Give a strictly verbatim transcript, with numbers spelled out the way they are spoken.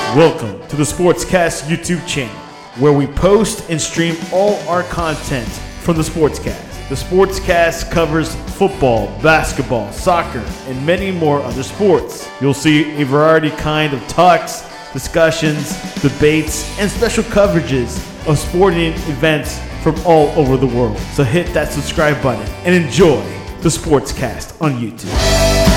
Welcome to the Sportscast YouTube channel, where we post and stream all our content from the Sportscast. The Sportscast covers football, basketball, soccer, and many more other sports. You'll see a variety kind of talks, discussions, debates, and special coverages of sporting events from all over the world. So hit that subscribe button and enjoy the Sportscast on YouTube.